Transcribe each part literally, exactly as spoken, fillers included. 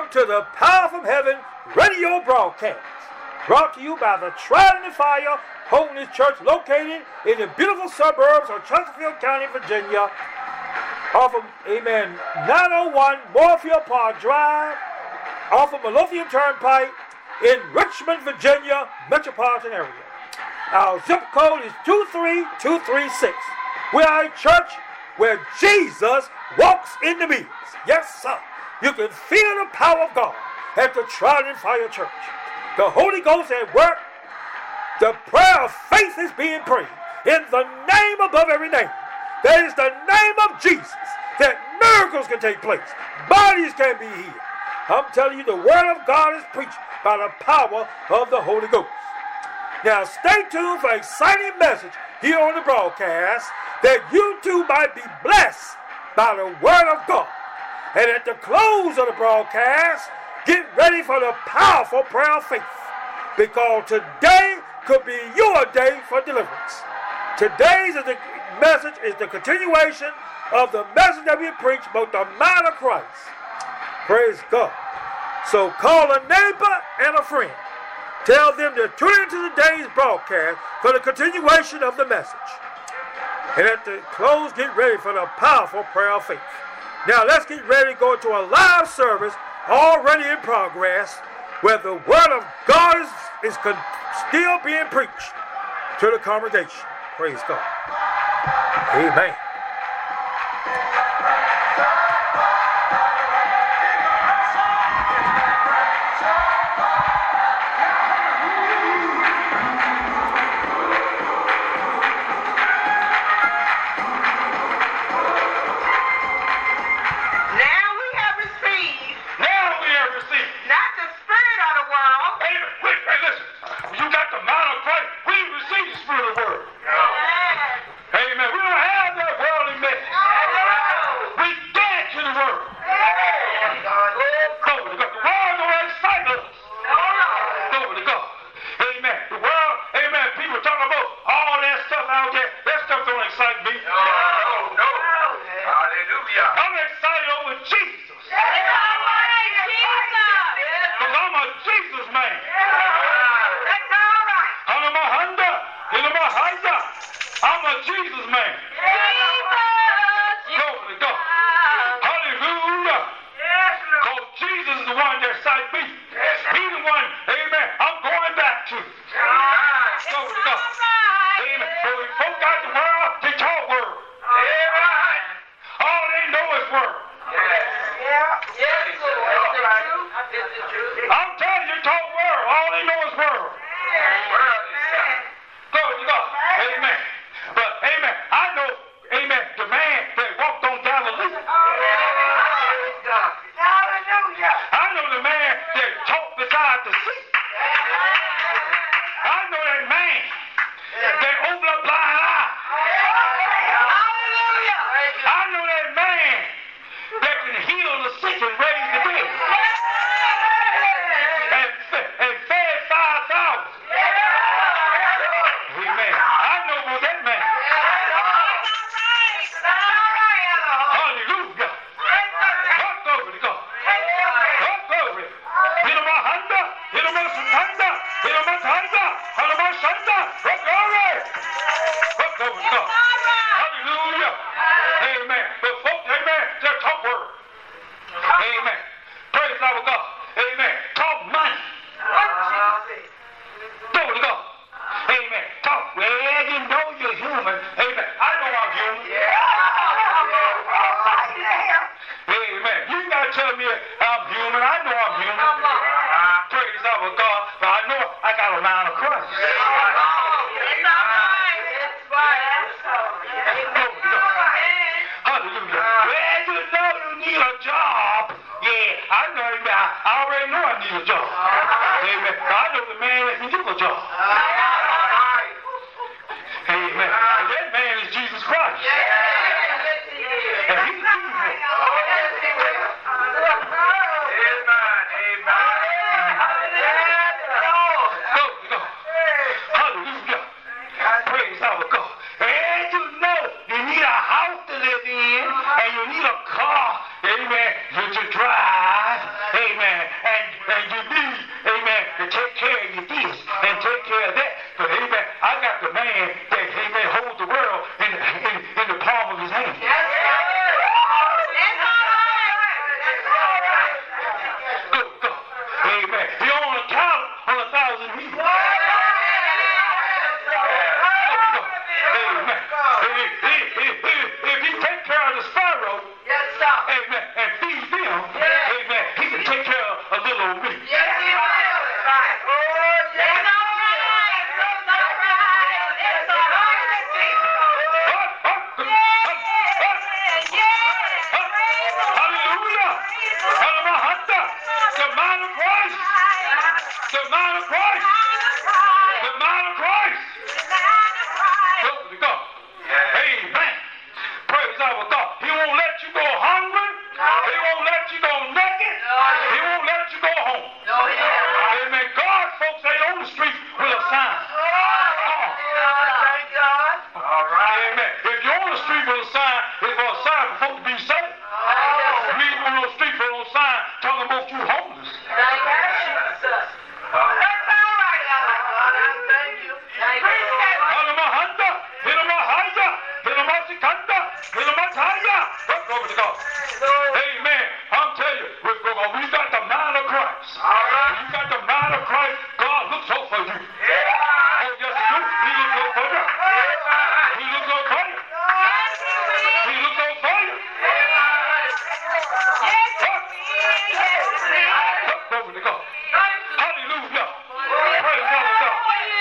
Welcome to the Power from Heaven radio broadcast, brought to you by the Tried and Fire Holiness Church, located in the beautiful suburbs of Chesterfield County, Virginia, off of, amen, nine oh one Moorfield Park Drive, off of Midlothian Turnpike, in Richmond, Virginia, metropolitan area. Our zip code is two three two three six. We are a church where Jesus walks in the midst. Yes, sir. You can feel the power of God at the Tried and Fire Church. The Holy Ghost at work. The prayer of faith is being prayed in the name above every name. That is the name of Jesus, that miracles can take place. Bodies can be healed. I'm telling you, the word of God is preached by the power of the Holy Ghost. Now, stay tuned for an exciting message here on the broadcast, that you too might be blessed by the word of God. And at the close of the broadcast, get ready for the powerful prayer of faith, because today could be your day for deliverance. Today's is the message is the continuation of the message that we preach about the mind of Christ. Praise God. So call a neighbor and a friend. Tell them to tune into today's broadcast for the continuation of the message. And at the close, get ready for the powerful prayer of faith. Now let's get ready to go into a live service already in progress, where the word of God is, is con- still being preached to the congregation. Praise God. Amen. And you need a car, amen, to drive, amen, the sparrow, Yes, sir. amen, and feed them, Yes. amen, he can take care of a little old me. Yes, he will. Right. Oh, yes. It's all right. It's all right. It's all right. Up, up, up, up. Hallelujah. Hallelujah. The mind of Christ. The mind of Christ. The mind of Christ. Glory to God. Amen. Praise our God. He won't let you go hungry. He won't let you go naked. He won't let you go home. Amen. God, folks, ain't on the street with a sign. Thank God. All right. Amen. If you're on the street with a sign, it's for a sign for folks to be safe. We ain't on the street with no sign talking about you homeless. Thank you, Jesus. That's all right, Alan. Thank you. Thank you. Halamahanda, Hilamahaya, Hilamasikanda, Hilamataya. Glory to God. Amen. I'm telling you, we got the mind of Christ. When you got the mind of Christ, God looks out for you. Oh, yes, he do. He looks out for you. He looks out for you. He looks out for you. Glory to God. Hallelujah. Praise God.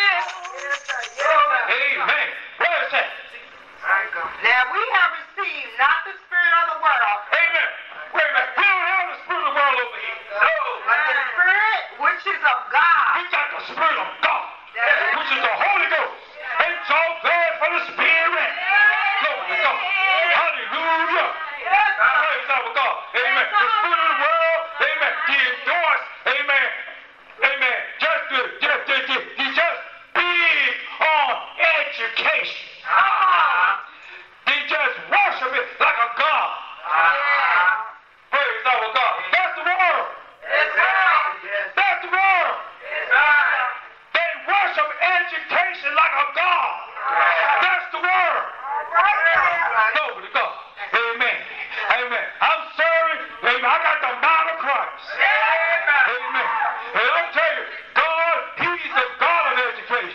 Amen. Where is that? Now we have received not the spirit of the world, Amen. Wait a minute. We don't have the spirit of the world over here. No. but the spirit which is of God. We got the spirit of God, which is the Holy Ghost. It's all there for the spirit. Glory to God. Hallelujah. Praise our God. Amen. The spirit of the world, amen, he endorsed, amen, amen, just, to, just, just, just, he just big on education. He just worship it like a God. Praise our God. That's the world. That's the world. They worship education like a God. That's the world. Glory to God. Amen. Amen. I'm sorry. Amen. I got the mind of Christ. Amen. And I'll tell you, God, he's the God of education.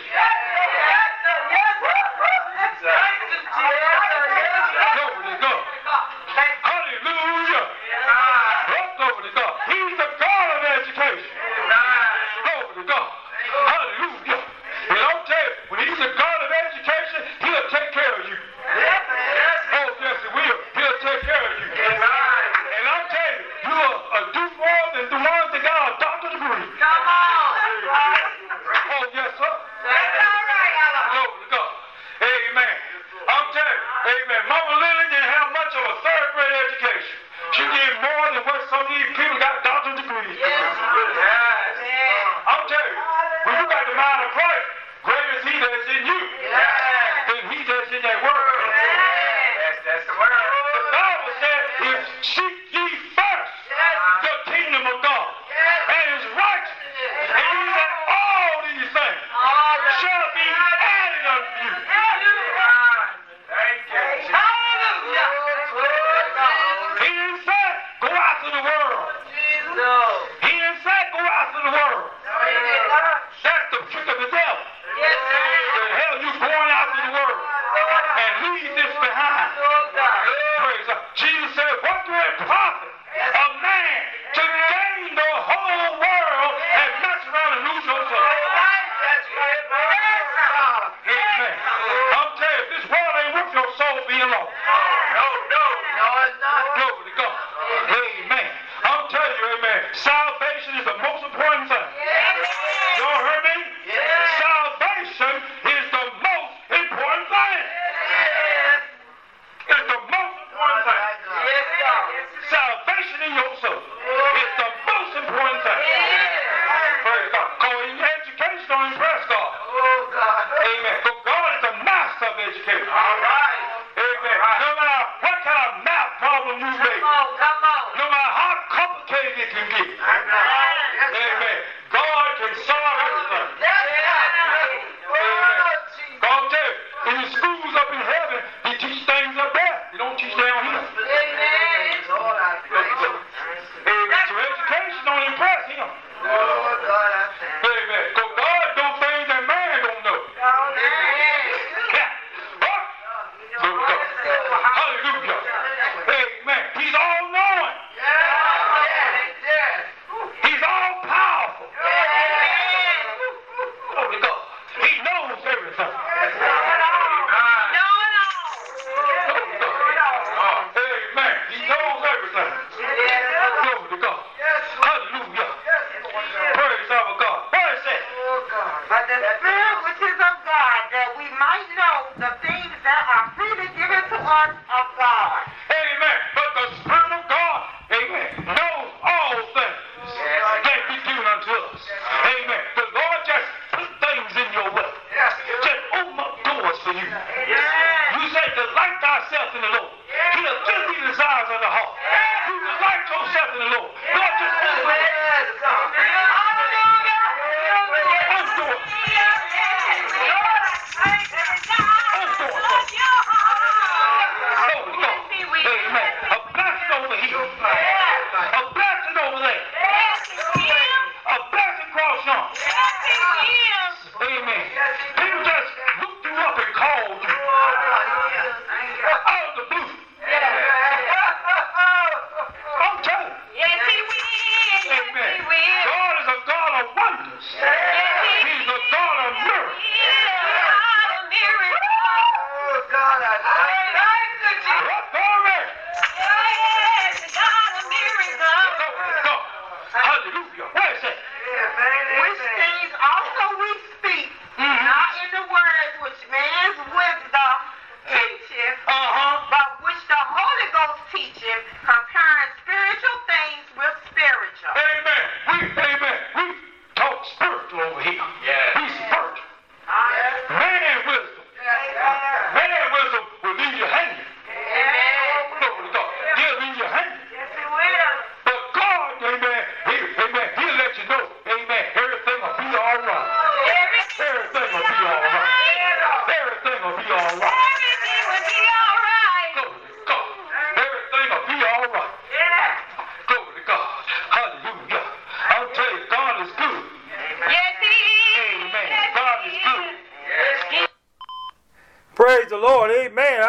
Glory to God. Hallelujah. Oh, glory to God. He's the God of education. Glory to God. Hallelujah. And I'll tell you, when he's the God of education, he'll take care of you. Oh, yes, he will. He'll take care of you. And I'll tell you, you'll uh, do more than the ones that got a doctor's degree. Oh, yes, sir. Glory to God. Amen. I'm telling you, amen. Mama Lily didn't have much of a third grade education. She did more than what some of these people got doctor's degrees. I'm telling you, when you got the mind of Christ, greater is he that is in you than he that is in that world. That's the word. The Bible said, if seek ye first the kingdom of God and his righteousness, and ye that all these things shall be added unto you. Thank you. Hallelujah. He didn't say, go out to the world. He didn't say, go out to the world. That's the trick of the devil. The hell you going out to the world and leave this behind. Praise God. Jesus said, what do it profit a man to gain the whole world and mess around and lose your soul? Amen. I'm telling you, this world ain't worth your soul being lost. Glory to God. Amen. I'm telling you, amen. Salvation is the most important thing. Y'all heard me? Salvation is the most important thing. It's the most important thing. Salvation in your soul is the most important thing. Praise God. Because education don't impress God. Amen. Because God is the master of education. Amen. No matter what kind of math problem you make, no matter how complicated it can get, amen, God can solve everything. Amen. God tell you, in the schools up in heaven, he teach things up there. He don't teach down here. Amen. So education don't impress him. Amen. Because God knows things that man don't know. Yeah. Huh? Hallelujah.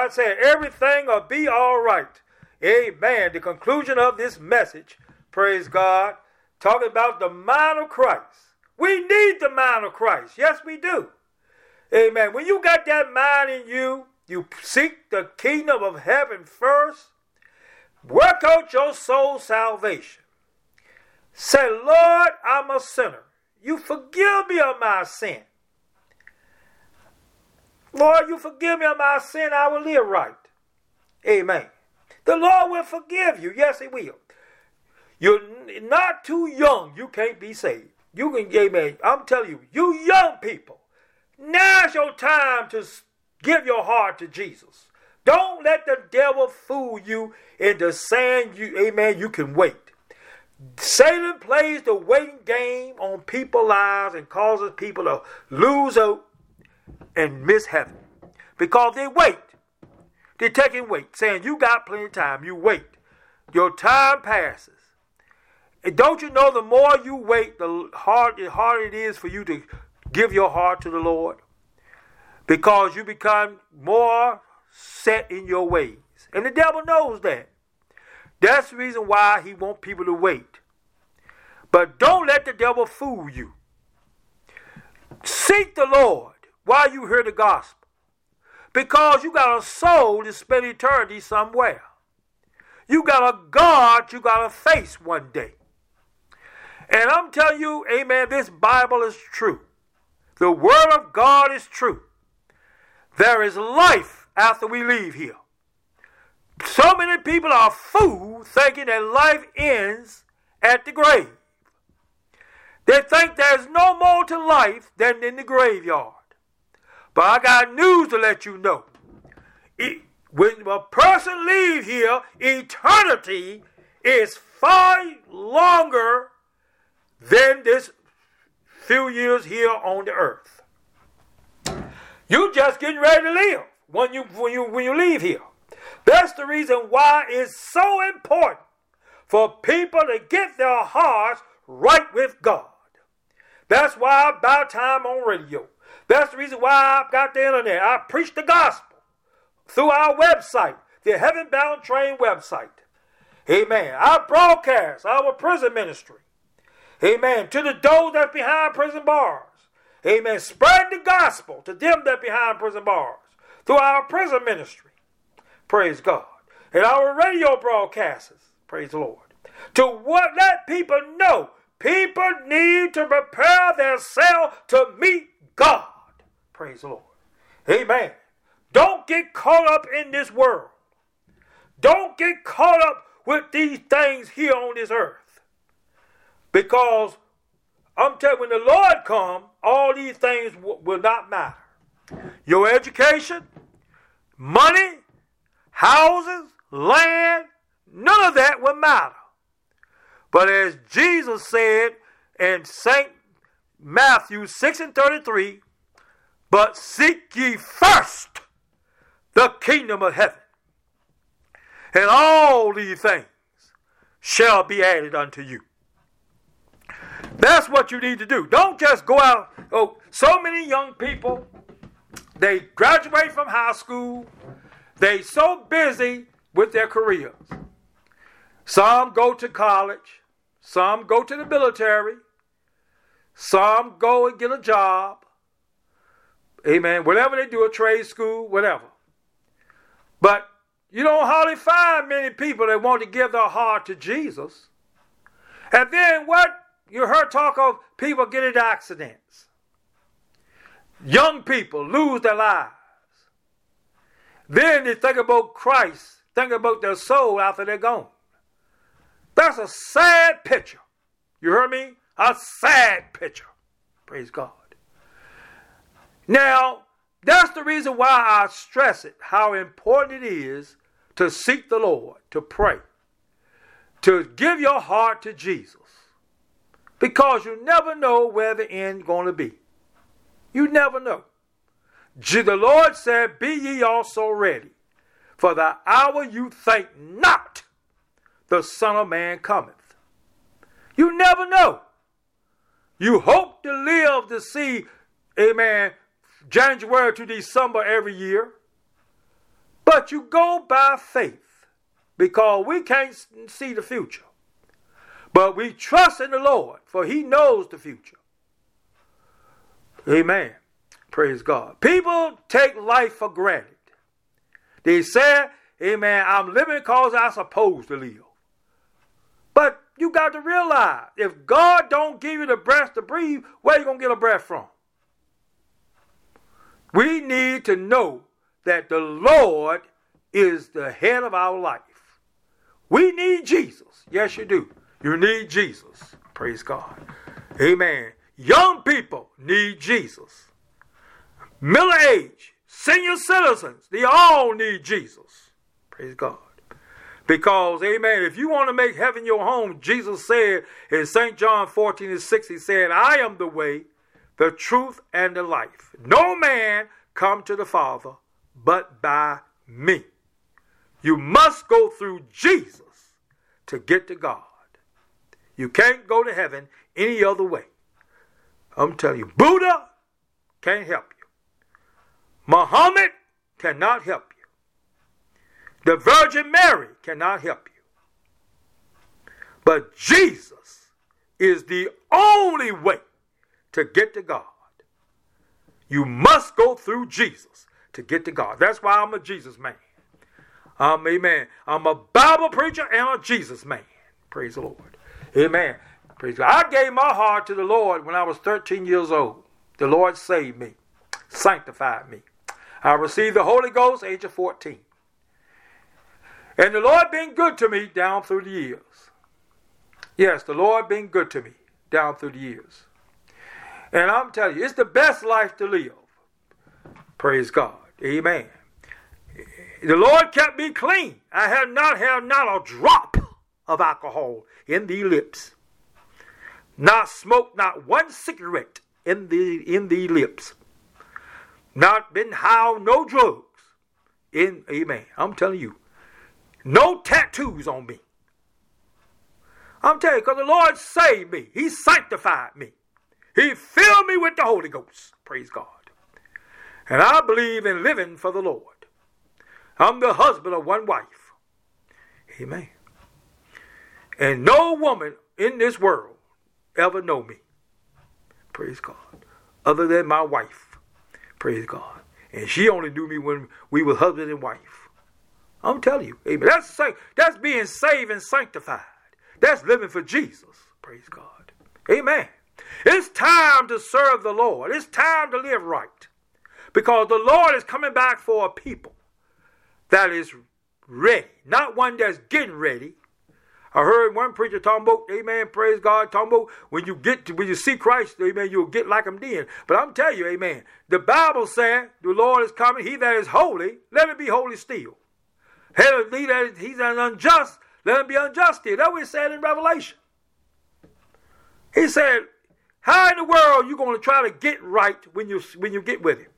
God said everything will be all right. Amen. The conclusion of this message, praise God, talking about the mind of Christ. We need the mind of Christ. Yes, we do. Amen. When you got that mind in you, you seek the kingdom of heaven first. Work out your soul's salvation. Say, Lord, I'm a sinner. You forgive me of my sin. Lord, you forgive me of my sin, I will live right. Amen. The Lord will forgive you. Yes, he will. You're not too young. You can't be saved. You can, amen. I'm telling you, you young people, now's your time to give your heart to Jesus. Don't let the devil fool you into saying, you, amen, you can wait. Satan plays the waiting game on people's lives and causes people to lose out and miss heaven. Because they wait. They're taking wait, saying you got plenty of time. You wait. Your time passes. And don't you know the more you wait, the harder, the harder it is for you to give your heart to the Lord? Because you become more set in your ways. And the devil knows that. That's the reason why he wants people to wait. But don't let the devil fool you. Seek the Lord while you hear the gospel. Because you got a soul to spend eternity somewhere. You got a God you got to face one day. And I'm telling you, amen, this Bible is true. The Word of God is true. There is life after we leave here. So many people are fooled thinking that life ends at the grave. They think there's no more to life than in the graveyard. But I got news to let you know. It, when a person leaves here, eternity is far longer than this few years here on the earth. You just getting ready to live when you when you when you leave here. That's the reason why it's so important for people to get their hearts right with God. That's why About Time on radio. That's the reason why I've got the internet. I preach the gospel through our website, the Heaven Bound Train website. Amen. I broadcast our prison ministry. Amen. To the those that's behind prison bars. Amen. Spread the gospel to them that behind prison bars through our prison ministry. Praise God. And our radio broadcasts. Praise the Lord. To what let people know. People need to prepare themselves to meet God. Praise the Lord. Amen. Don't get caught up in this world. Don't get caught up with these things here on this earth. Because I'm telling you, when the Lord comes, all these things w- will not matter. Your education, money, houses, land, none of that will matter. But as Jesus said in Saint Matthew six and thirty-three, but seek ye first the kingdom of heaven, and all these things shall be added unto you. That's what you need to do. Don't just go out. Oh, so many young people, they graduate from high school. They so busy with their careers. Some go to college. Some go to the military. Some go and get a job. Amen. Whatever they do, a trade school, whatever. But you don't hardly find many people that want to give their heart to Jesus. And then what? You heard talk of people getting into accidents. Young people lose their lives. Then they think about Christ, think about their soul after they're gone. That's a sad picture. You heard me? A sad picture. Praise God. Now, that's the reason why I stress it, how important it is to seek the Lord, to pray, to give your heart to Jesus. Because you never know where the end is going to be. You never know. The Lord said, be ye also ready, for the hour you think not the Son of Man cometh. You never know. You hope to live to see, amen, January to December every year. But you go by faith because we can't see the future. But we trust in the Lord, for he knows the future. Amen. Praise God. People take life for granted. They say, amen, I'm living because I'm supposed to live. But you got to realize, if God don't give you the breath to breathe, where you going to get a breath from? We need to know that the Lord is the head of our life. We need Jesus. Yes, you do. You need Jesus. Praise God. Amen. Young people need Jesus. Middle age, senior citizens, they all need Jesus. Praise God. Because, amen, if you want to make heaven your home, Jesus said in Saint John fourteen and six, he said, I am the way, the truth, and the life. No man come to the Father but by me. You must go through Jesus to get to God. You can't go to heaven any other way. I'm telling you, Buddha can't help you. Muhammad cannot help you. The Virgin Mary cannot help you. But Jesus is the only way to get to God. You must go through Jesus to get to God. That's why I'm a Jesus man. Um, amen. I'm a Bible preacher and a Jesus man. Praise the Lord. Amen. Praise God. I gave my heart to the Lord when I was thirteen years old. The Lord saved me, sanctified me. I received the Holy Ghost age of fourteen. And the Lord been good to me down through the years. Yes, the Lord been good to me down through the years. And I'm telling you, it's the best life to live. Praise God. Amen. The Lord kept me clean. I had not had not a drop of alcohol in the lips. Not smoked not one cigarette in the in the lips. Not been high on no drugs. In amen. I'm telling you. No tattoos on me. I'm telling you, because the Lord saved me. He sanctified me. He filled me with the Holy Ghost. Praise God. And I believe in living for the Lord. I'm the husband of one wife. Amen. And no woman in this world ever know me. Praise God. Other than my wife. Praise God. And she only knew me when we were husband and wife. I'm telling you. Amen. That's, that's being saved and sanctified. That's living for Jesus. Praise God. Amen. It's time to serve the Lord. It's time to live right. Because the Lord is coming back for a people that is ready. Not one that's getting ready. I heard one preacher talking about, amen, praise God, talking about when you get to, when you see Christ, amen, you'll get like him then. But I'm telling you, amen, the Bible said the Lord is coming. He that is holy, let him be holy still. He that is, he's an unjust, let him be unjust still. That's what he said in Revelation. He said, how in the world are you going to try to get right when you, when you get with him?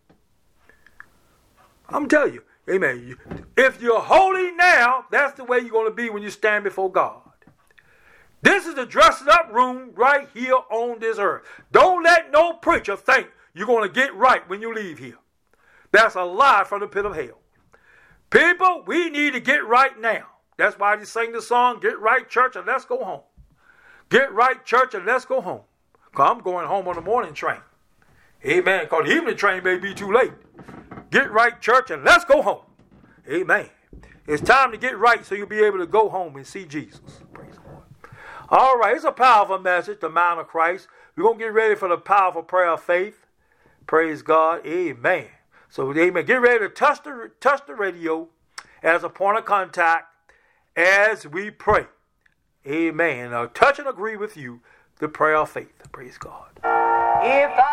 I'm telling you, amen. If you're holy now, that's the way you're going to be when you stand before God. This is the dressed up room right here on this earth. Don't let no preacher think you're going to get right when you leave here. That's a lie from the pit of hell. People, we need to get right now. That's why they sing the song, Get Right Church and Let's Go Home. Get right church and let's go home. Because I'm going home on the morning train. Amen. Because the evening train may be too late. Get right church and let's go home. Amen. It's time to get right so you'll be able to go home and see Jesus. Praise the Lord. All right, it's a powerful message, the mind of Christ. We're going to get ready for the powerful prayer of faith. Praise God. Amen. So, amen. Get ready to touch the, touch the radio as a point of contact as we pray. Amen. Now, touch and agree with you the prayer of faith. Praise God. If I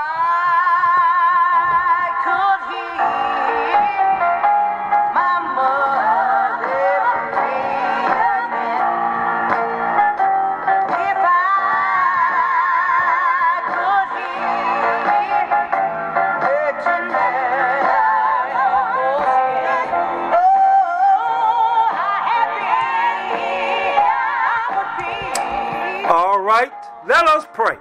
could hear my mother pray again, if I could hear her tonight, oh, how happy I would be. All right, let us pray.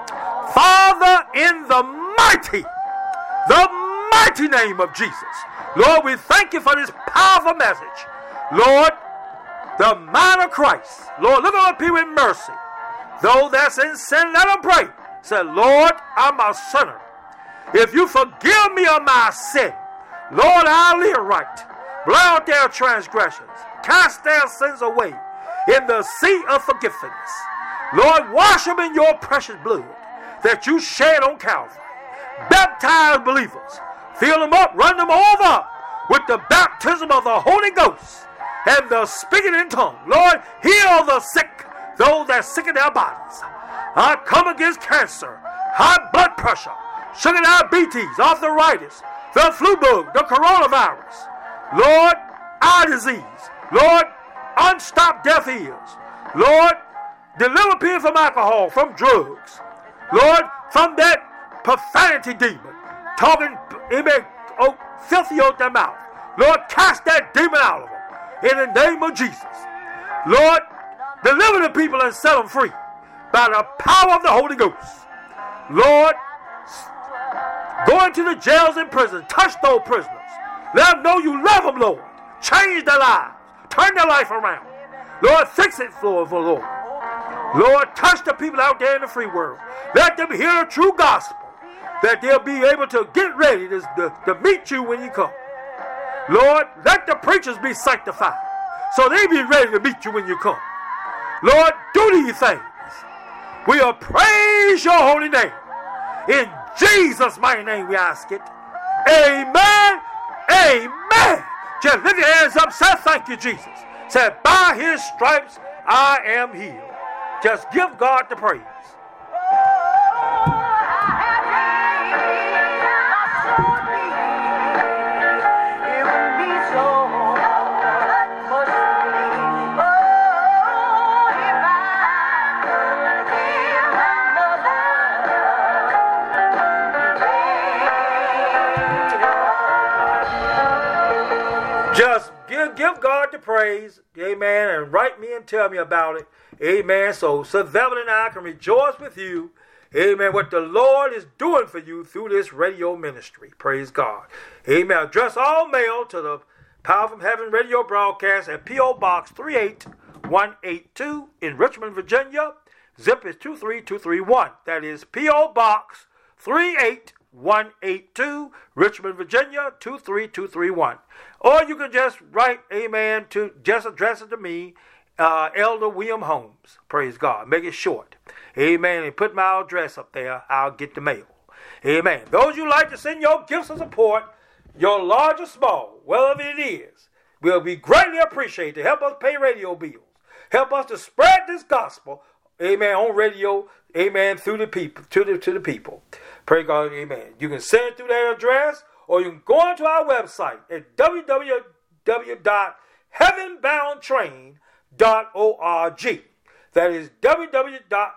Father, in the mighty, the mighty name of Jesus, Lord, we thank you for this powerful message. Lord, the mind of Christ. Lord, look on the people in mercy. Those that's in sin, let them pray. Say, Lord, I'm a sinner. If you forgive me of my sin, Lord, I'll live right. Blot out their transgressions. Cast their sins away in the sea of forgiveness. Lord, wash them in your precious blood that you shed on Calvary. Baptize believers. Fill them up, run them over with the baptism of the Holy Ghost and the speaking in tongues. Lord, heal the sick, those that are sick in their bodies. I come against cancer, high blood pressure, sugar diabetes, arthritis, the flu bug, the coronavirus. Lord, eye disease. Lord, unstopped deaf ears. Lord, deliver people from alcohol, from drugs. Lord, from that profanity demon, talking, amen, oh, filthy out their mouth. Lord, cast that demon out of them in the name of Jesus. Lord, deliver the people and set them free by the power of the Holy Ghost. Lord, go into the jails and prisons. Touch those prisoners. Let them know you love them, Lord. Change their lives. Turn their life around. Lord, fix it for the Lord. Lord, touch the people out there in the free world. Let them hear the true gospel, that they'll be able to get ready to, to, to meet you when you come. Lord, let the preachers be sanctified, so they be ready to meet you when you come. Lord, do these things. We'll praise your holy name. In Jesus' mighty name we ask it. Amen. Amen. Just lift your hands up. Say thank you, Jesus. Say, by his stripes I am healed. Just give God the praise. Just give, give God the praise, amen, and write me and tell me about it, amen, so Sir Velvet and I can rejoice with you, amen, what the Lord is doing for you through this radio ministry, praise God, amen. Address all mail to the Power from Heaven radio broadcast at P O Box three eight one eight two in Richmond, Virginia, zip is two three two three one, that is P O Box three eight one eight two, Richmond, Virginia, two three two three one. Or you can just write, amen, to just address it to me, uh, Elder William Holmes. Praise God. Make it short. Amen. And put my address up there. I'll get the mail. Amen. Those you like to send your gifts of support, your large or small, whatever it is, will be greatly appreciated to help us pay radio bills. Help us to spread this gospel, amen, on radio, amen, through the people, to the to the people. Pray God, amen. You can send it through that address, or you can go onto our website at w w w dot heaven bound train dot org. That is w w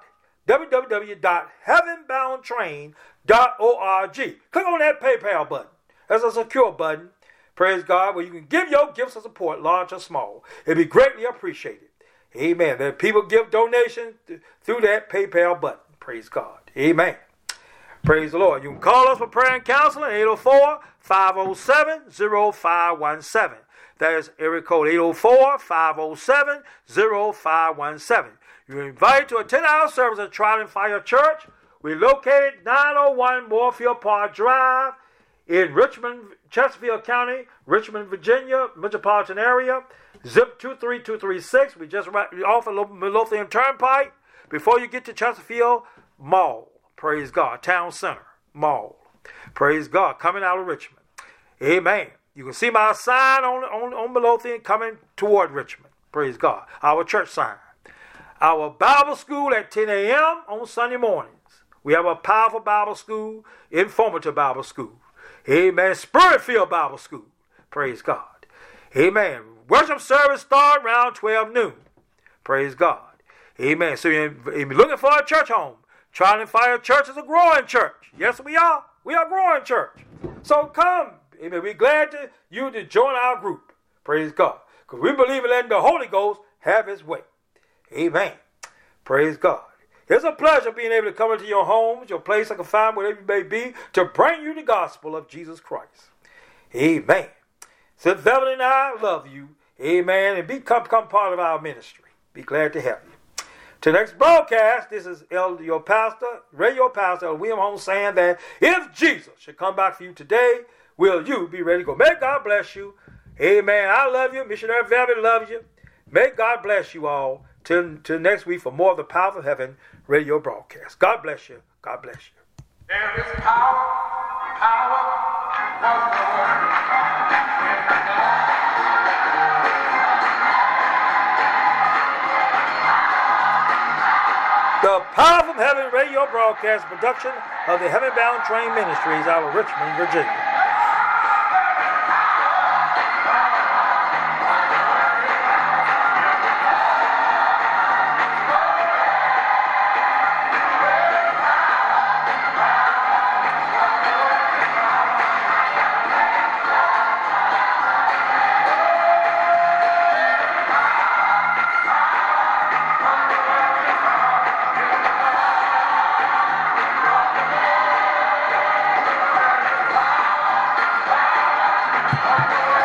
w dot heaven bound train dot org. Click on that PayPal button. That's a secure button, praise God, where you can give your gifts of support, large or small. It'd be greatly appreciated. Amen. That people give donations through that PayPal button. Praise God. Amen. Praise the Lord. You can call us for prayer and counseling, eight oh four, five oh seven, oh five one seven. That is area code eight oh four, five oh seven, oh five one seven. You're invited to attend our service at Trident Fire Church. We're located nine oh one Moorfield Park Drive in Richmond, Chesterfield County, Richmond, Virginia, metropolitan area. Zip two three two three six. We just right off of Midlothian Turnpike before you get to Chesterfield Mall. Praise God. Town Center Mall. Praise God. Coming out of Richmond. Amen. You can see my sign on, on, on Midlothian coming toward Richmond. Praise God. Our church sign. Our Bible school at ten a.m. on Sunday mornings. We have a powerful Bible school, informative Bible school. Amen. Spirit-filled Bible school. Praise God. Amen. Worship service start around twelve noon. Praise God. Amen. So if you're looking for a church home, Trident Fire Church is a growing church. Yes, we are. We are a growing church. So come. Amen. We're glad to you to join our group. Praise God. Because we believe in letting the Holy Ghost have his way. Amen. Praise God. It's a pleasure being able to come into your homes, your place of confinement, wherever you may be, to bring you the gospel of Jesus Christ. Amen. Sister Velvet and I love you. Amen. And become, become part of our ministry. Be glad to have you. To the next broadcast, this is Elder, your pastor, radio pastor, Elder William Holmes, saying that if Jesus should come back for you today, will you be ready to go? May God bless you. Amen. I love you. Missionary Velvet loves you. May God bless you all. Till, till next week for more of the Power of Heaven radio broadcast. God bless you. God bless you. There is power, power of the word of God. The Power from Heaven radio broadcast production of the Heaven Bound Train Ministries out of Richmond, Virginia. Power.